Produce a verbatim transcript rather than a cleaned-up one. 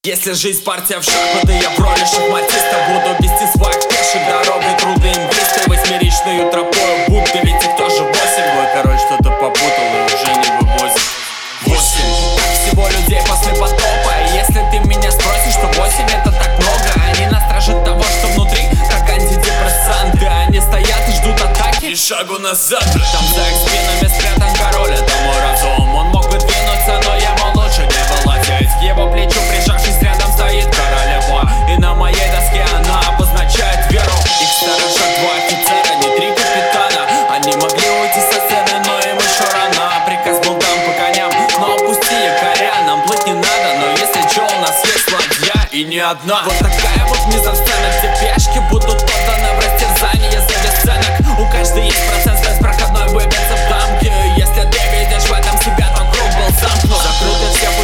Если жизнь партия в шахматы, я в роли шахматиста буду вести свой пешей дорогой, трудной инвесты, восьмеричную тропою будто, ведь их тоже восемь. Мой король что-то попутал и уже не вывозит. Восемь. Так всего людей после потопа. И если ты меня спросишь, то восемь это так много. Они на страже того, что внутри, как антидепрессанты. Они стоят и ждут атаки, и шагу назад. Там за их спинами спрятан король, это мой разум. Он мог бы двинуться, но ему лучше не было сесть. К его плечу прижавшись рядом стоит королева, и на моей доске она обозначает веру. Их сторожат два офицера, не три капитана. Они могли уйти со сцены, но им еще рано. Приказ был дан по коням, но опусти якоря. Нам плыть не надо, но если чё, у нас есть ладья, и не одна. Вот такая вот мизансцена, где пешки будут отданы в растерзание за бесценок. У каждой есть процент, беспроходной выбиться в дамке. Если ты видишь в этом себя, то круг был замкнут. Закрыты все